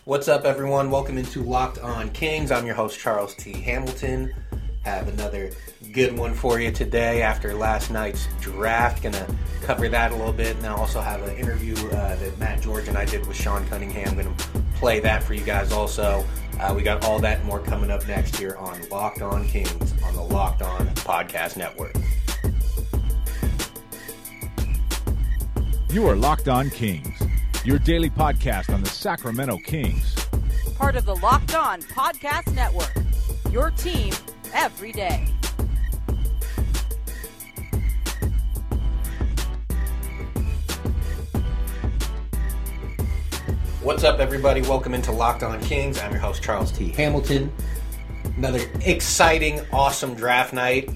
What's up, everyone? Welcome into Locked On Kings. I'm your host, Charles T. Hamilton. Have another good one for you today after last night's draft. Gonna cover that a little bit, and I also have an interview that Matt George and I did with Sean Cunningham. Gonna play that for you guys also. We got all that and more coming up next here on Locked On Kings on the Locked On Podcast Network. You are Locked On Kings, your daily podcast on the Sacramento Kings. Part of the Locked On Podcast Network, your team every day. What's up, everybody? Welcome into Locked On Kings. I'm your host, Charles T. Hamilton. Another exciting, awesome draft night.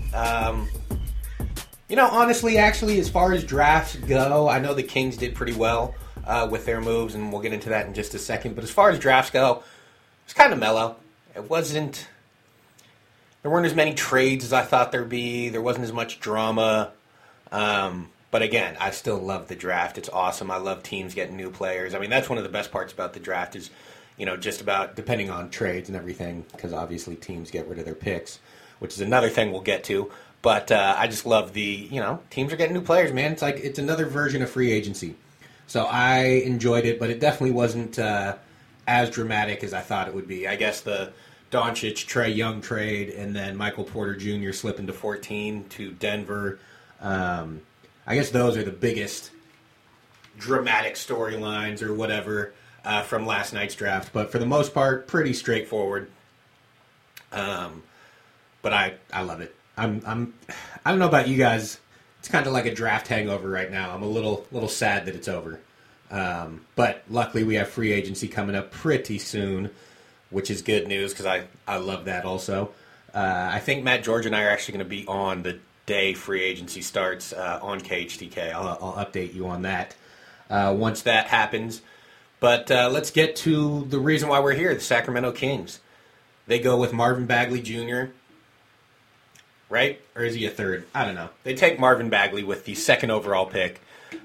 Honestly, as far as drafts go, I know the Kings did pretty well with their moves, and we'll get into that in just a second. But as far as drafts go, it's kind of mellow. There weren't as many trades as I thought there'd be. There wasn't as much drama. But again, I still love the draft. It's awesome. I love teams getting new players. I mean, that's one of the best parts about the draft is, just about depending on trades and everything, because obviously teams get rid of their picks, which is another thing we'll get to. But I just love teams are getting new players, man. It's another version of free agency. So I enjoyed it, but it definitely wasn't as dramatic as I thought it would be. I guess the Doncic, Trae Young trade, and then Michael Porter Jr. slipping to 14 to Denver. I guess those are the biggest dramatic storylines or whatever from last night's draft. But for the most part, pretty straightforward. But I love it. I don't know about you guys. It's kind of like a draft hangover right now. I'm a little sad that it's over. But luckily we have free agency coming up pretty soon, which is good news because I love that also. I think Matt George and I are actually going to be on the day free agency starts on KHTK. I'll update you on that once that happens. But let's get to the reason why we're here, the Sacramento Kings. They go with Marvin Bagley Jr., right? Or is he a third? I don't know. They take Marvin Bagley with the second overall pick.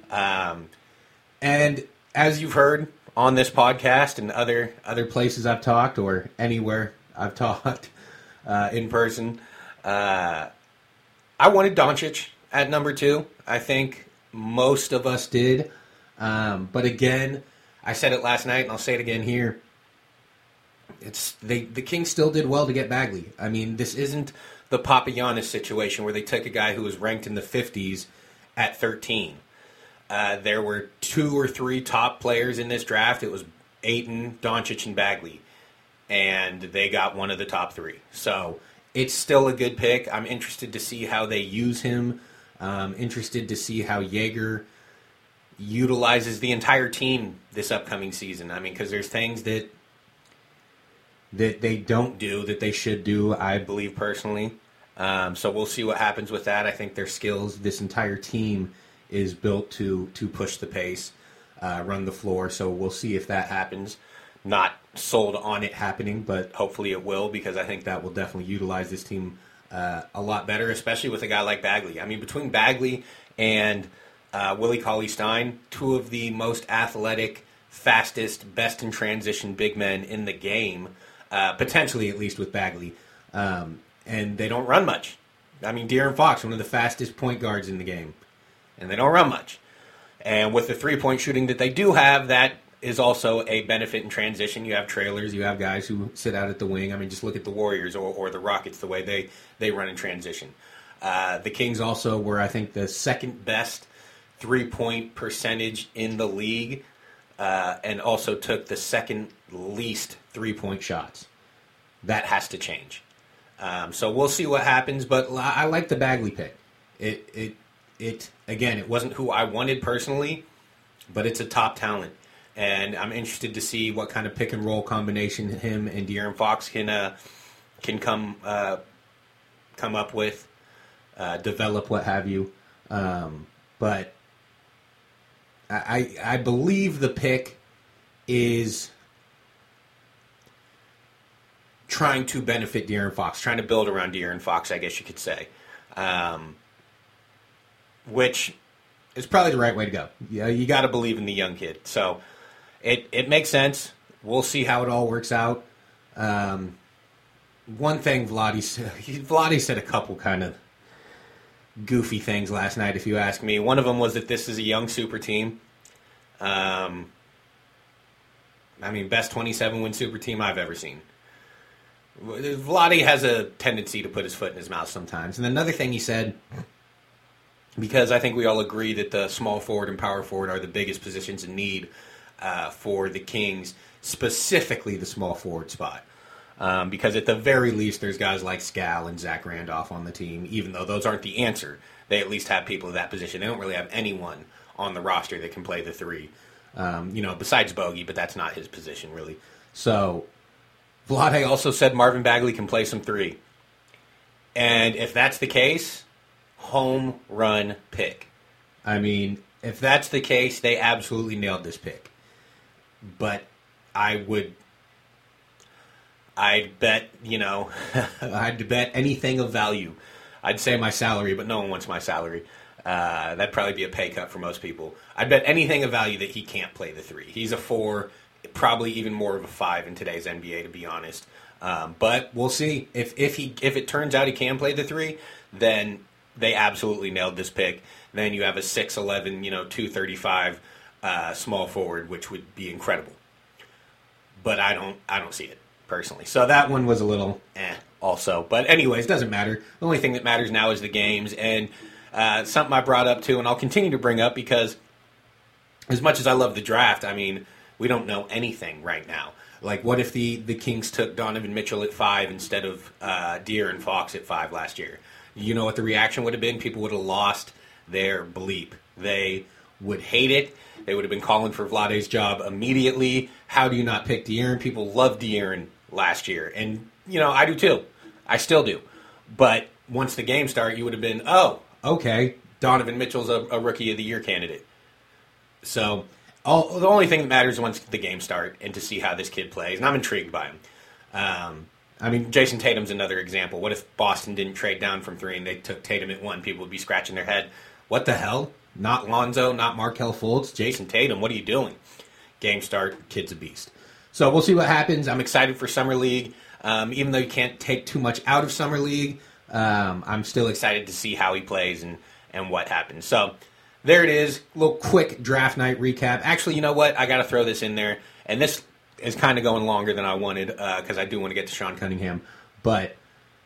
And as you've heard on this podcast and other places I've talked or anywhere I've talked in person, I wanted Doncic at number 2. I think most of us did. But again, I said it last night and I'll say it again here. The Kings still did well to get Bagley. I mean, this isn't the Papagiannis situation where they took a guy who was ranked in the 50s at 13. There were 2 or 3 top players in this draft. It was Ayton, Doncic, and Bagley. And they got one of the top 3. So it's still a good pick. I'm interested to see how they use him. Interested to see how Jaeger utilizes the entire team this upcoming season. I mean, because there's things that they don't do that they should do, I believe personally. So we'll see what happens with that. I think their skills, this entire team is built to push the pace, run the floor. So we'll see if that happens. Not sold on it happening, but hopefully it will, because I think that will definitely utilize this team a lot better, especially with a guy like Bagley. I mean, between Bagley and Willie Cauley-Stein, 2 of the most athletic, fastest, best in transition big men in the game, potentially at least with Bagley, and they don't run much. I mean, De'Aaron Fox, one of the fastest point guards in the game, and they don't run much. And with the three-point shooting that they do have, that is also a benefit in transition. You have trailers, you have guys who sit out at the wing. I mean, just look at the Warriors or the Rockets, the way they run in transition. The Kings also were, I think, the second best three-point percentage in the league, and also took the second least three-point shots. That has to change. So we'll see what happens, but I like the Bagley pick. It again, it wasn't who I wanted personally, but it's a top talent. And I'm interested to see what kind of pick and roll combination him and De'Aaron Fox can come up with, develop, what have you. But I believe the pick is trying to benefit De'Aaron Fox, trying to build around De'Aaron Fox, I guess you could say, which is probably the right way to go. You got to believe in the young kid. So it makes sense. we'll see how it all works out. One thing Vlade said a couple kind of goofy things last night, if you ask me. One of them was that this is a young super team. Best 27-win super team I've ever seen. Vlade has a tendency to put his foot in his mouth sometimes. And another thing he said, because I think we all agree that the small forward and power forward are the biggest positions in need for the Kings, specifically the small forward spot. Because at the very least, there's guys like Skal and Zach Randolph on the team. Even though those aren't the answer, they at least have people in that position. They don't really have anyone on the roster that can play the three, besides Bogey, but that's not his position, really. So Vlade also said Marvin Bagley can play some three. And if that's the case, home run pick. If that's the case, they absolutely nailed this pick. But I'd bet, I'd bet anything of value. I'd say my salary, but no one wants my salary. That'd probably be a pay cut for most people. I'd bet anything of value that he can't play the three. He's a 4, probably even more of a 5 in today's NBA, to be honest. But we'll see. If it turns out he can play the three, then they absolutely nailed this pick. Then you have a 6'11", 235 small forward, which would be incredible. But I don't see it personally. So that one was a little also. But anyways, doesn't matter. The only thing that matters now is the games. And something I brought up too, and I'll continue to bring up, because as much as I love the draft, we don't know anything right now. Like, what if the Kings took Donovan Mitchell at 5 instead of De'Aaron Fox at 5 last year? You know what the reaction would have been? People would have lost their bleep. They would hate it. They would have been calling for Vlade's job immediately. How do you not pick De'Aaron? People loved De'Aaron last year. And, I do too. I still do. But once the games start, you would have been, oh, okay, Donovan Mitchell's a Rookie of the Year candidate. So the only thing that matters is once the games start and to see how this kid plays. And I'm intrigued by him. Jason Tatum's another example. What if Boston didn't trade down from 3 and they took Tatum at 1? People would be scratching their head. What the hell? Not Lonzo, not Markelle Fultz, Jason Tatum. What are you doing? Game start, kid's a beast. So we'll see what happens. I'm excited for Summer League. Even though you can't take too much out of Summer League, I'm still excited to see how he plays and what happens. So there it is. A little quick draft night recap. Actually, you know what? I got to throw this in there. And this is kind of going longer than I wanted because I do want to get to Sean Cunningham. But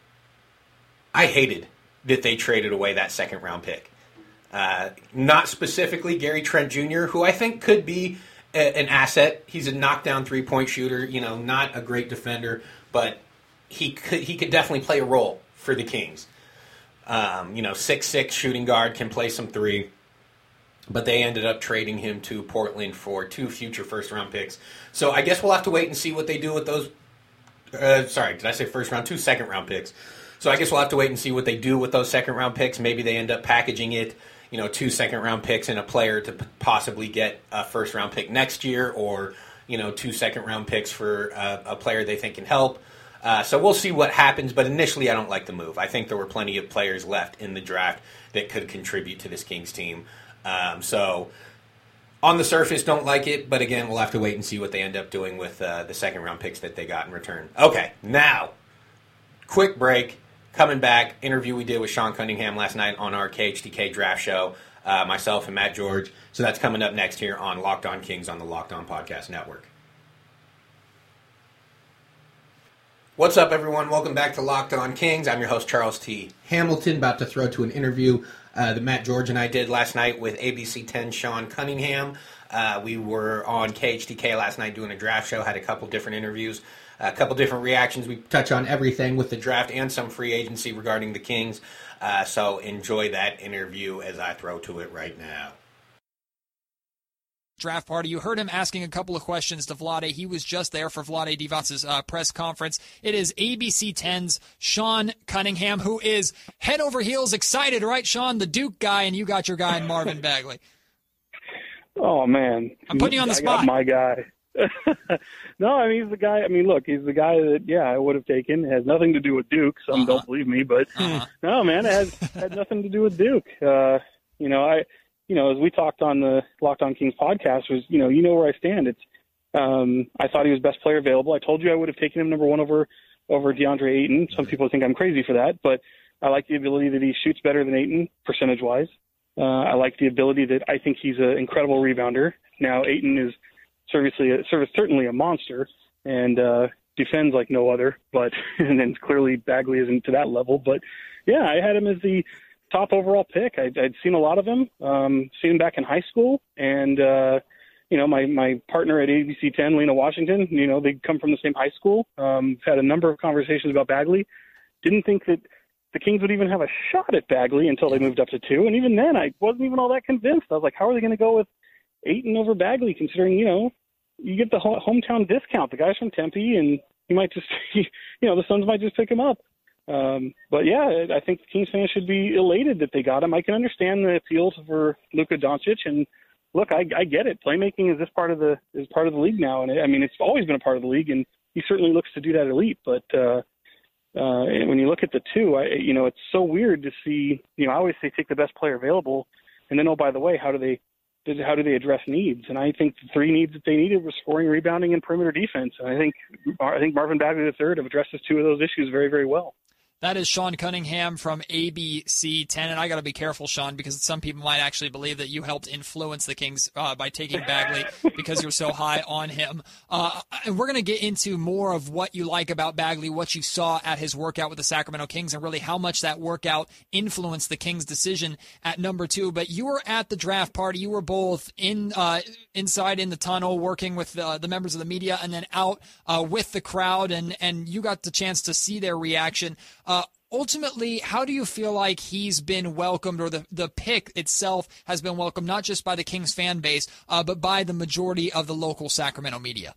I hated that they traded away that second-round pick. Not specifically Gary Trent Jr., who I think could be an asset. He's a knockdown three-point shooter, not a great defender, but he could definitely play a role for the Kings. 6'6" shooting guard, can play some three. But they ended up trading him to Portland for 2 future first-round picks. So I guess we'll have to wait and see what they do with those. Sorry, did I say first round? 2 second-round picks. So I guess we'll have to wait and see what they do with those second-round picks. Maybe they end up packaging it, 2 second-round picks and a player to possibly get a first-round pick next year, or 2 second-round picks for a player they think can help. So we'll see what happens. But initially, I don't like the move. I think there were plenty of players left in the draft that could contribute to this Kings team. So on the surface, don't like it. But again, we'll have to wait and see what they end up doing with the second-round picks that they got in return. Okay, now, quick break. Coming back, interview we did with Sean Cunningham last night on our KHTK draft show, myself and Matt George. So that's coming up next here on Locked On Kings on the Locked On Podcast Network. What's up, everyone? Welcome back to Locked On Kings. I'm your host, Charles T. Hamilton, about to throw to an interview that Matt George and I did last night with ABC 10 Sean Cunningham. We were on KHTK last night doing a draft show, had a couple different interviews, a couple different reactions. We touch on everything with the draft and some free agency regarding the Kings. So enjoy that interview as I throw to it right now. Draft party. You heard him asking a couple of questions to Vlade. He was just there for Vlade Divac's press conference. It is ABC 10's Sean Cunningham, who is head over heels excited, right, Sean? The Duke guy, and you got your guy in Marvin Bagley. Oh, man. I'm putting you on the spot. I got my guy. No, he's the guy. Look, he's the guy that, I would have taken. It has nothing to do with Duke. Some don't believe me, but no, man, it had nothing to do with Duke. As we talked on the Locked On Kings podcast, was, you know where I stand. I thought he was best player available. I told you I would have taken him number one over DeAndre Ayton. Some people think I'm crazy for that, but I like the ability that he shoots better than Ayton percentage-wise. I like the ability that I think he's an incredible rebounder. Now, Ayton is certainly a monster and defends like no other, but and then clearly Bagley isn't to that level. But, yeah, I had him as the top overall pick. I'd seen a lot of him, seen him back in high school, and my partner at ABC 10, Lena Washington, they come from the same high school. Had a number of conversations about Bagley. Didn't think that the Kings would even have a shot at Bagley until they moved up to 2. And even then, I wasn't even all that convinced. I was like, how are they going to go with Ayton over Bagley, considering, you get the hometown discount. The guy's from Tempe, and he might just, the Suns might just pick him up. But, yeah, I think Kings fans should be elated that they got him. I can understand the appeals for Luka Doncic, and look, I get it. Playmaking is part of the league now, and it's always been a part of the league, and he certainly looks to do that elite. But when you look at the 2, it's so weird to see. I always say take the best player available, and then by the way, how do they address needs? And I think the 3 needs that they needed were scoring, rebounding, and perimeter defense. And I think Marvin Bagley III addresses 2 of those issues very, very well. That is Sean Cunningham from ABC 10, and I got to be careful, Sean, because some people might actually believe that you helped influence the Kings by taking Bagley because you're so high on him. And we're going to get into more of what you like about Bagley, what you saw at his workout with the Sacramento Kings, and really how much that workout influenced the Kings' decision at number 2. But you were at the draft party. You were both inside in the tunnel working with the members of the media, and then out with the crowd, and you got the chance to see their reaction. Ultimately, how do you feel like he's been welcomed, or the pick itself has been welcomed, not just by the Kings fan base, but by the majority of the local Sacramento media?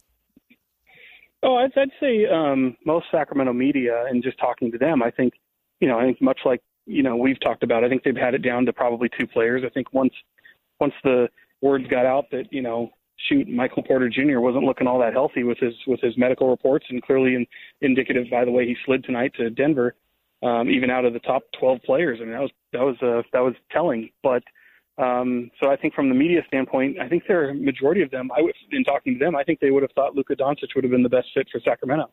Oh, I'd say most Sacramento media, and just talking to them, I think much like, we've talked about, I think they've had it down to probably 2 players. I think once the words got out that, Michael Porter Jr. wasn't looking all that healthy with his medical reports, and clearly indicative by the way he slid tonight to Denver, even out of the top 12 players. I mean, that was telling. But so I think from the media standpoint, I think there are a majority of them. In talking to them, I think they would have thought Luka Doncic would have been the best fit for Sacramento.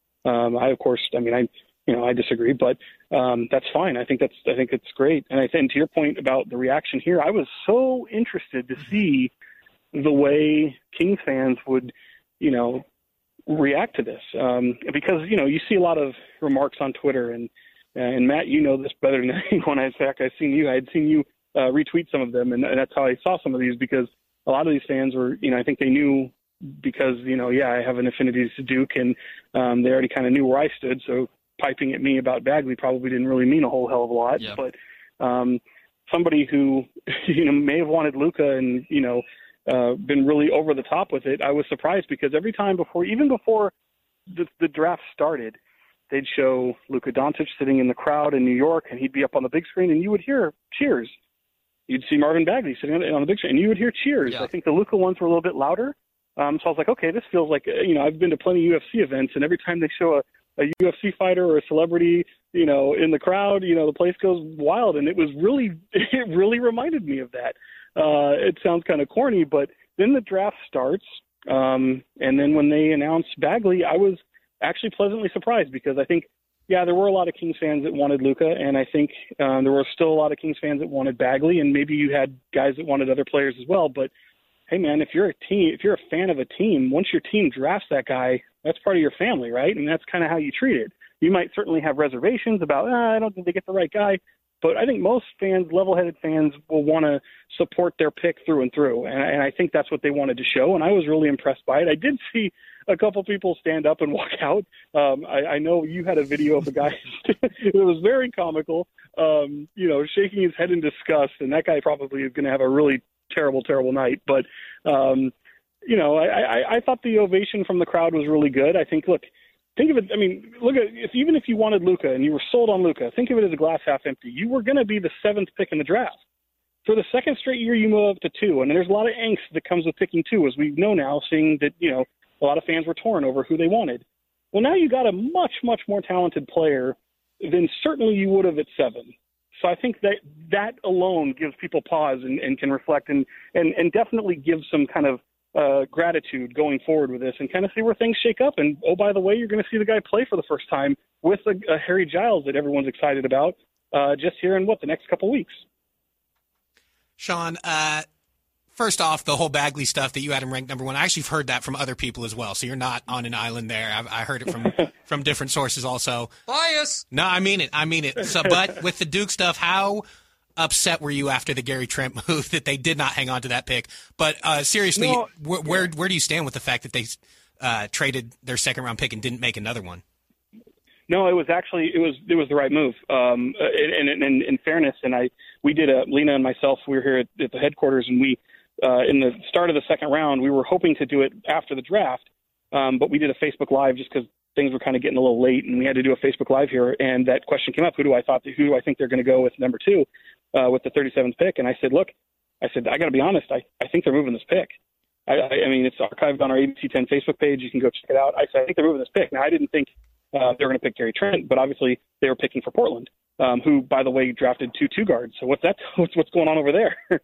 I disagree, but that's fine. I think it's great. And I think to your point about the reaction here, I was so interested to see the way Kings fans would, react to this, because you see a lot of remarks on Twitter, and Matt, you know this better than anyone. In fact, I had seen you retweet some of them, and that's how I saw some of these, because a lot of these fans were, I think they knew, because I have an affinity to Duke, and they already kind of knew where I stood, so piping at me about Bagley probably didn't really mean a whole hell of a lot. Yeah. But somebody who may have wanted Luka and been really over the top with it, I was surprised, because every time before the draft started, they'd show Luka Doncic sitting in the crowd in New York, and he'd be up on the big screen, and you would hear cheers. You'd see Marvin Bagley sitting on the big screen, and you would hear cheers. Yeah. I think the Luka ones were a little bit louder. So I was like, okay, this feels like, I've been to plenty of UFC events, and every time they show a UFC fighter or a celebrity, in the crowd, the place goes wild. And it really reminded me of that. It sounds kind of corny, but then the draft starts. And then when they announced Bagley, I was actually pleasantly surprised, because I think, there were a lot of Kings fans that wanted Luka, and I think there were still a lot of Kings fans that wanted Bagley, and maybe you had guys that wanted other players as well. But hey, man, if you're a fan of a team, once your team drafts that guy, that's part of your family, right? And that's kind of how you treat it. You might certainly have reservations about, I don't think they get the right guy, but I think most fans, level-headed fans, will want to support their pick through and through, and I think that's what they wanted to show, and I was really impressed by it. I did see a couple people stand up and walk out. I know you had a video of a guy it was very comical, shaking his head in disgust, and that guy probably is going to have a really terrible, terrible night. But, I thought the ovation from the crowd was really good. I think, think of it. I mean, even if you wanted Luka and you were sold on Luka, think of it as a glass half empty. You were going to be the 7th pick in the draft. For the second straight year, you move up to 2, and there's a lot of angst that comes with picking 2, as we know now, seeing that, a lot of fans were torn over who they wanted. Well, now you got a much, much more talented player than certainly you would have at 7. So I think that alone gives people pause and can reflect and definitely give some kind of gratitude going forward with this and kind of see where things shake up. And, oh, by the way, you're going to see the guy play for the first time with a Harry Giles that everyone's excited about just here in, the next couple weeks. Sean, first off, the whole Bagley stuff that you had him ranked number 1, I actually heard that from other people as well, so you're not on an island there. I heard it from different sources also. Bias! No, I mean it. So, but with the Duke stuff, how upset were you after the Gary Trent move that they did not hang on to that pick? But seriously, where do you stand with the fact that they traded their second-round pick and didn't make another one? No, it was the right move. And in fairness, we did Lena and myself, we were here at the headquarters, and we in the start of the second round, we were hoping to do it after the draft, but we did a Facebook Live just because things were kind of getting a little late, and we had to do a Facebook Live here. And that question came up: who do I think they're going to go with number 2 with the 37th pick? And I said, I got to be honest, I think they're moving this pick. I mean, it's archived on our ABC 10 Facebook page. You can go check it out. I said, I think they're moving this pick. Now, I didn't think they were going to pick Gary Trent, but obviously they were picking for Portland, who, by the way, drafted 2 guards. So what's going on over there?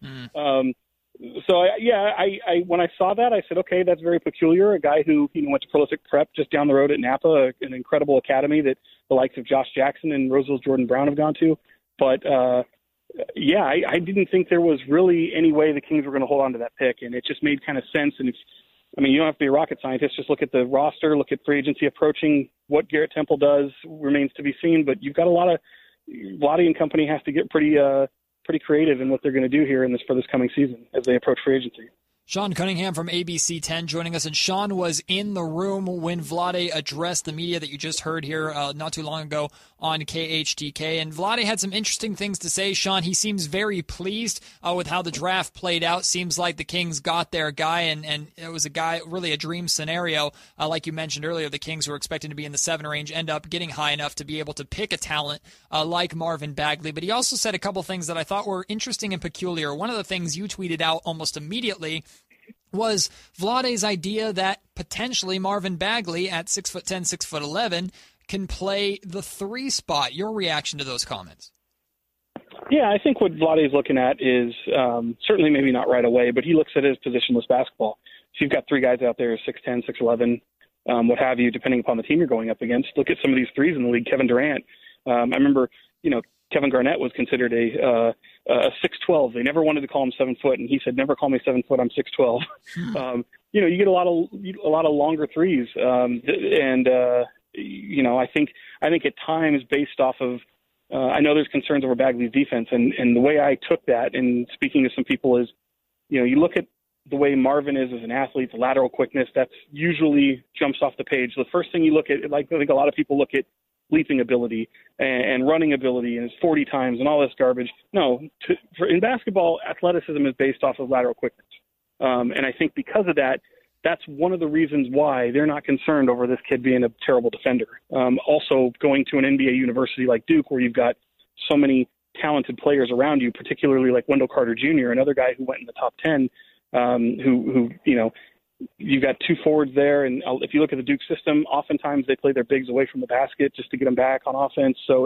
So when I saw that, I said, okay, that's very peculiar. A guy who went to Prolific Prep just down the road at Napa, an incredible academy that the likes of Josh Jackson and Roseville's Jordan Brown have gone to. But I didn't think there was really any way the Kings were going to hold on to that pick, and it just made kind of sense. And you don't have to be a rocket scientist. Just look at the roster, look at free agency approaching. What Garrett Temple does remains to be seen. But you've got Vlade and company has to get pretty creative in what they're going to do here for this coming season as they approach free agency. Sean Cunningham from ABC 10 joining us, and Sean was in the room when Vlade addressed the media that you just heard here not too long ago on KHTK, and Vlade had some interesting things to say. Sean, he seems very pleased with how the draft played out. Seems like the Kings got their guy, and it was a guy, really a dream scenario. Like you mentioned earlier, the Kings were expecting to be in the 7 range, end up getting high enough to be able to pick a talent like Marvin Bagley. But he also said a couple things that I thought were interesting and peculiar. One of the things you tweeted out almost immediately was Vlade's idea that potentially Marvin Bagley at 6'10", 6'11", can play the 3 spot. Your reaction to those comments? Yeah, I think what Vlade is looking at is certainly maybe not right away, but he looks at it as positionless basketball. So you've got 3 guys out there, 6'10", 6'11", what have you, depending upon the team you're going up against. Look at some of these threes in the league. Kevin Durant. I remember, Kevin Garnett was considered a 6'12". They never wanted to call him 7 foot, and he said, "Never call me 7 foot. I'm 6'12". You get a lot of longer threes, and I think at times based off of I know there's concerns over Bagley's defense, and the way I took that, and speaking to some people, is you look at the way Marvin is as an athlete, the lateral quickness, that's usually jumps off the page. The first thing you look at, like I think a lot of people look at leaping ability and running ability and 40 times and all this garbage. No, in basketball, athleticism is based off of lateral quickness. And I think because of that, that's one of the reasons why they're not concerned over this kid being a terrible defender. Also, going to an NBA university like Duke, where you've got so many talented players around you, particularly like Wendell Carter Jr., another guy who went in the top 10, who you've got 2 forwards there, and if you look at the Duke system, oftentimes they play their bigs away from the basket just to get them back on offense. So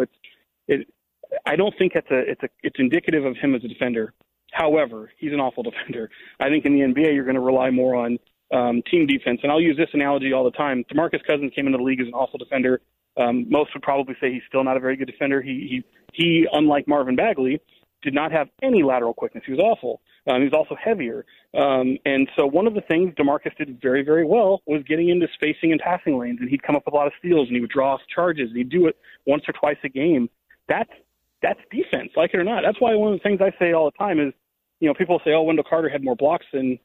I don't think it's indicative of him as a defender. However, he's an awful defender. I think in the NBA you're going to rely more on team defense, and I'll use this analogy all the time. DeMarcus Cousins came into the league as an awful defender. Most would probably say he's still not a very good defender. He unlike Marvin Bagley, did not have any lateral quickness. He was awful. He was also heavier. And so one of the things DeMarcus did very, very well was getting into spacing and passing lanes, and he'd come up with a lot of steals, and he would draw off charges, and he'd do it once or twice a game. That's defense, like it or not. That's why one of the things I say all the time is, people say, oh, Wendell Carter had more blocks than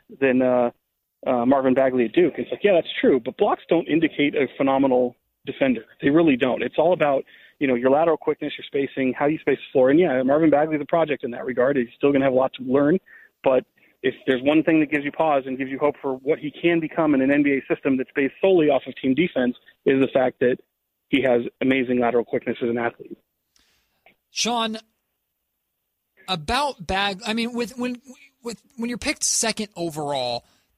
Marvin Bagley at Duke. It's like, yeah, that's true, but blocks don't indicate a phenomenal defender. They really don't. It's all about your lateral quickness, your spacing, how you space the floor. And yeah, Marvin Bagley's a project in that regard. He's still going to have a lot to learn. But if there's one thing that gives you pause and gives you hope for what he can become in an NBA system that's based solely off of team defense, is the fact that he has amazing lateral quickness as an athlete. Sean, about when you're picked second overall,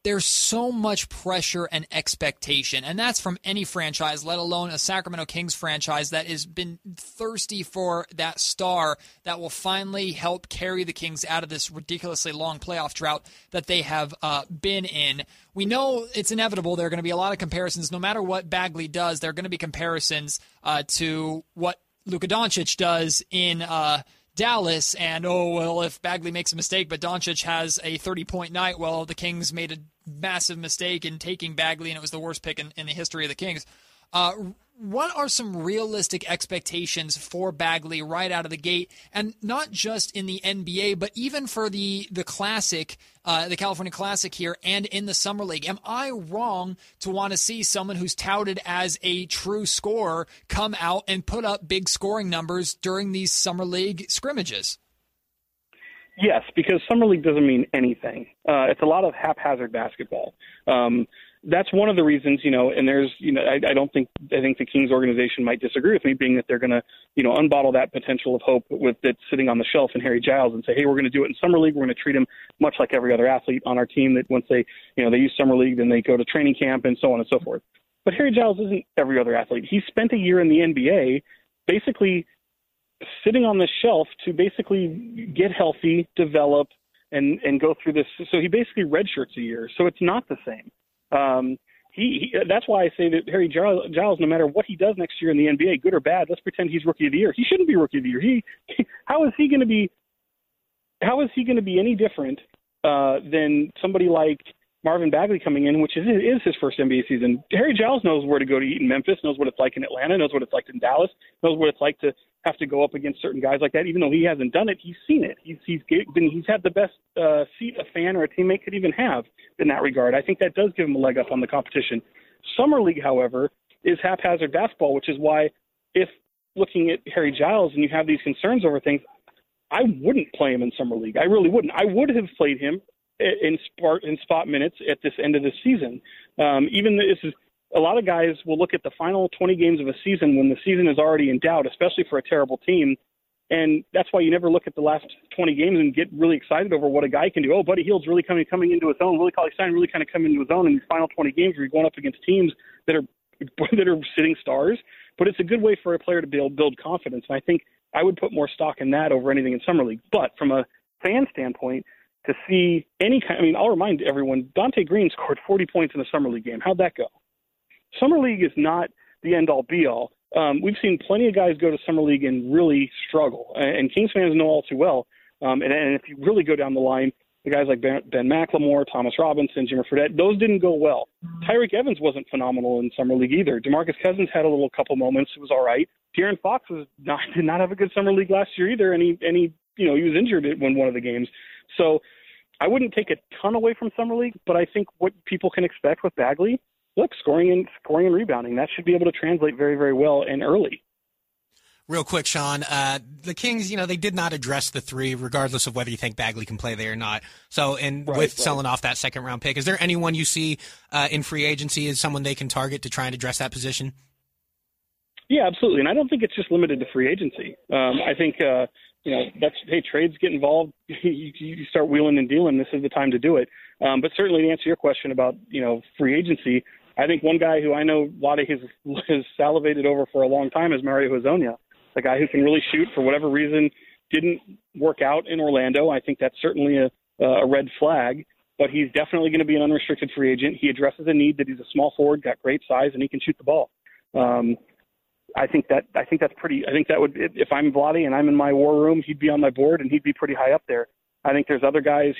there's so much pressure and expectation, and that's from any franchise, let alone a Sacramento Kings franchise that has been thirsty for that star that will finally help carry the Kings out of this ridiculously long playoff drought that they have been in. We know it's inevitable. There are going to be a lot of comparisons. No matter what Bagley does, there are going to be comparisons to what Luka Doncic does in Dallas, and if Bagley makes a mistake but Doncic has a 30-point night, the Kings made a massive mistake in taking Bagley and it was the worst pick in the history of the Kings. What are some realistic expectations for Bagley right out of the gate, and not just in the NBA, but even for the Classic, the California Classic here, and in the Summer League? Am I wrong to want to see someone who's touted as a true scorer come out and put up big scoring numbers during these Summer League scrimmages? Yes, because Summer League doesn't mean anything. It's a lot of haphazard basketball. That's one of the reasons, and there's, I think the Kings organization might disagree with me, being that they're going to, unbottle that potential of hope that's sitting on the shelf in Harry Giles and say, hey, we're going to do it in Summer League. We're going to treat him much like every other athlete on our team, that once they use Summer League, then they go to training camp and so on and so forth. But Harry Giles isn't every other athlete. He spent a year in the NBA basically sitting on the shelf to basically get healthy, develop, and go through this. So he basically redshirts a year. So it's not the same. That's why I say that Harry Giles, no matter what he does next year in the NBA, good or bad, let's pretend he's Rookie of the Year. He shouldn't be Rookie of the Year. How is he going to be any different than somebody like Marvin Bagley coming in, which is his first NBA season? Harry Giles knows where to go to eat in Memphis, knows what it's like in Atlanta, knows what it's like in Dallas, knows what it's like to have to go up against certain guys like that. Even though he hasn't done it, he's seen it. He's had the best seat a fan or a teammate could even have in that regard. I think that does give him a leg up on the competition. Summer League, however, is haphazard basketball, which is why, if looking at Harry Giles and you have these concerns over things, I wouldn't play him in Summer League. I really wouldn't. I would have played him in spot minutes at this end of the season. A lot of guys will look at the final 20 games of a season when the season is already in doubt, especially for a terrible team. And that's why you never look at the last 20 games and get really excited over what a guy can do. Oh, Buddy Hield's really coming into his own. Willie Cauley-Stein really kind of coming into his own in these final 20 games where you're going up against teams that are sitting stars. But it's a good way for a player to build confidence. And I think I would put more stock in that over anything in Summer League. But from a fan standpoint, to see I'll remind everyone, Dante Green scored 40 points in a Summer League game. How'd that go? Summer League is not the end-all, be-all. We've seen plenty of guys go to Summer League and really struggle, and Kings fans know all too well. And if you really go down the line, the guys like Ben McLemore, Thomas Robinson, Jimmer Fredette, those didn't go well. Tyreek Evans wasn't phenomenal in Summer League either. DeMarcus Cousins had a couple moments. It was all right. De'Aaron Fox did not have a good Summer League last year either, and he was injured in one of the games. So I wouldn't take a ton away from Summer League, but I think what people can expect with Bagley, scoring and rebounding, that should be able to translate very, very well and early. Real quick, Sean, the Kings, they did not address the three, regardless of whether you think Bagley can play there or not. So, selling off that second-round pick, is there anyone you see in free agency as someone they can target to try and address that position? Yeah, absolutely. And I don't think it's just limited to free agency. I think, trades get involved. You start wheeling and dealing. This is the time to do it. But certainly to answer your question about, free agency, I think one guy who I know Vlade has salivated over for a long time is Mario Hezonja, a guy who can really shoot. For whatever reason, didn't work out in Orlando. I think that's certainly a red flag, but he's definitely going to be an unrestricted free agent. He addresses a need that he's a small forward, got great size, and he can shoot the ball. I think that would, if I'm Vlade and I'm in my war room, he'd be on my board and he'd be pretty high up there. I think there's other guys,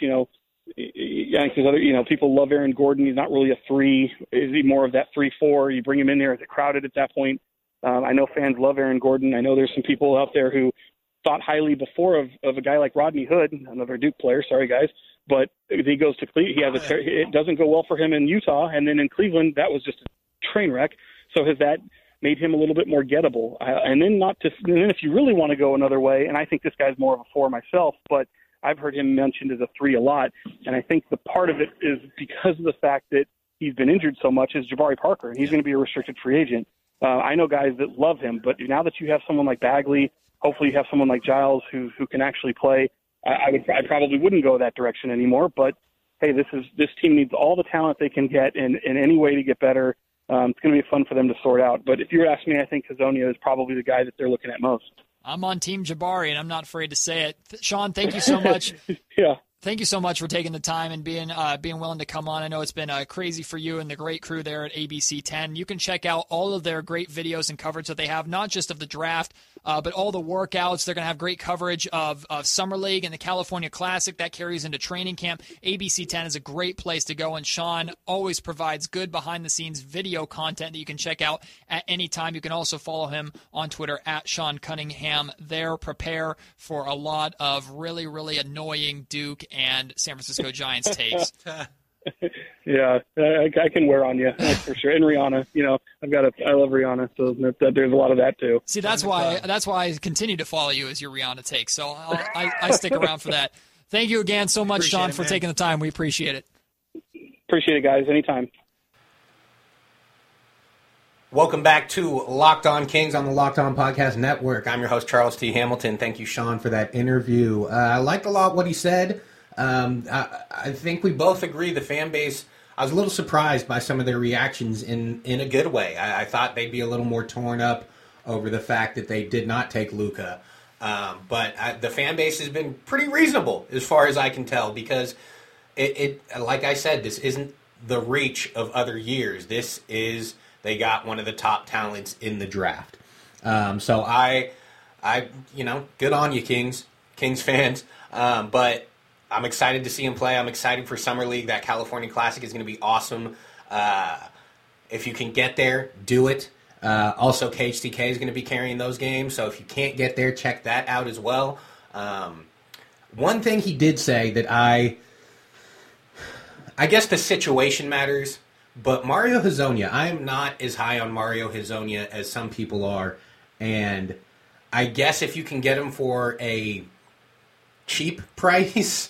people love Aaron Gordon. He's not really a 3. Is he more of that 3-4? You bring him in there. Is it crowded at that point? I know fans love Aaron Gordon. I know there's some people out there who thought highly before of a guy like Rodney Hood, another Duke player. Sorry, guys. But he goes to Cleveland. It doesn't go well for him in Utah. And then in Cleveland, that was just a train wreck. So has that made him a little bit more gettable? And then if you really want to go another way, and I think this guy's more of a 4 myself, but I've heard him mentioned as a 3 a lot, and I think the part of it is because of the fact that he's been injured so much is Jabari Parker, and he's going to be a restricted free agent. I know guys that love him, but now that you have someone like Bagley, hopefully you have someone like Giles who can actually play, I probably wouldn't go that direction anymore, but hey, this team needs all the talent they can get in any way to get better. It's going to be fun for them to sort out. But if you were asking me, I think Hezonja is probably the guy that they're looking at most. I'm on Team Jabari, and I'm not afraid to say it. Sean, thank you so much. Yeah. Thank you so much for taking the time and being willing to come on. I know it's been crazy for you and the great crew there at ABC 10. You can check out all of their great videos and coverage that they have, not just of the draft, but all the workouts. They're going to have great coverage of Summer League and the California Classic. That carries into training camp. ABC 10 is a great place to go, and Sean always provides good behind-the-scenes video content that you can check out at any time. You can also follow him on Twitter at Sean Cunningham. There, prepare for a lot of really, really annoying Duke and San Francisco Giants takes. Yeah, I can wear on you, that's for sure. And Rihanna, I love Rihanna, so there's a lot of that too. See, that's why I continue to follow you as your Rihanna takes. So I stick around for that. Thank you again so much, Sean, for taking the time. We appreciate it. Appreciate it, guys. Anytime. Welcome back to Locked On Kings on the Locked On Podcast Network. I'm your host, Charles T. Hamilton. Thank you, Sean, for that interview. I liked a lot what he said. I think we both agree the fan base, I was a little surprised by some of their reactions in a good way. I thought they'd be a little more torn up over the fact that they did not take Luka. But the fan base has been pretty reasonable as far as I can tell, because it like I said, this isn't the reach of other years. They got one of the top talents in the draft. So I good on you, Kings fans. But I'm excited to see him play. I'm excited for Summer League. That California Classic is going to be awesome. If you can get there, do it. Also, KHTK is going to be carrying those games, so if you can't get there, check that out as well. One thing he did say that I guess the situation matters, but Mario Hezonja, I am not as high on Mario Hezonja as some people are, and I guess if you can get him for a cheap price,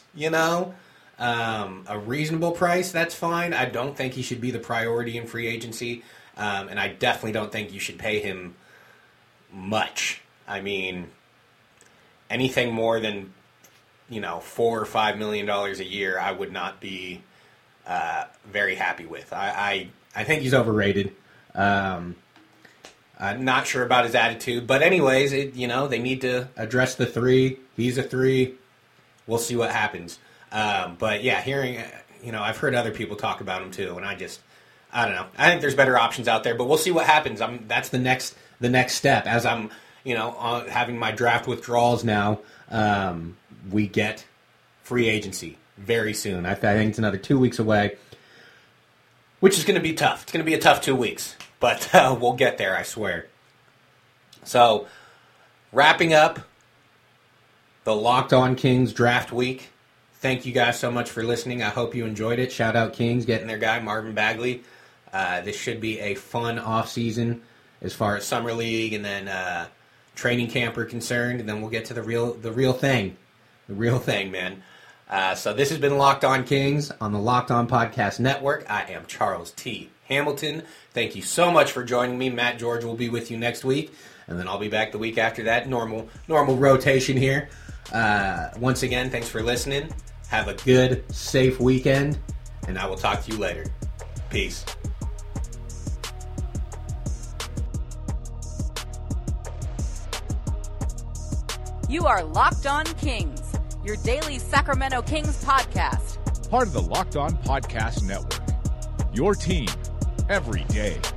a reasonable price, that's fine. I don't think he should be the priority in free agency, and I definitely don't think you should pay him much. I mean, anything more than $4 or $5 million a year, I would not be very happy with. I think he's overrated. I'm not sure about his attitude, but anyways, they need to address the three. He's a three. We'll see what happens. But yeah, I've heard other people talk about him too, and I don't know. I think there's better options out there, but we'll see what happens. That's the next step. As I'm, having my draft withdrawals now, we get free agency very soon. I think it's another 2 weeks away, which is going to be tough. It's going to be a tough 2 weeks, but we'll get there, I swear. So, wrapping up the Locked On Kings draft week. Thank you guys so much for listening. I hope you enjoyed it. Shout out Kings getting their guy, Marvin Bagley. This should be a fun offseason as far as Summer League and then training camp are concerned, and then we'll get to the real thing. The real thing, man. So this has been Locked On Kings on the Locked On Podcast Network. I am Charles T. Hamilton. Thank you so much for joining me. Matt George will be with you next week, and then I'll be back the week after that. Normal rotation here. Once again, thanks for listening. Have a good, safe weekend, and I will talk to you later. Peace. You are Locked On Kings, your daily Sacramento Kings podcast. Part of the Locked On Podcast Network. Your team every day.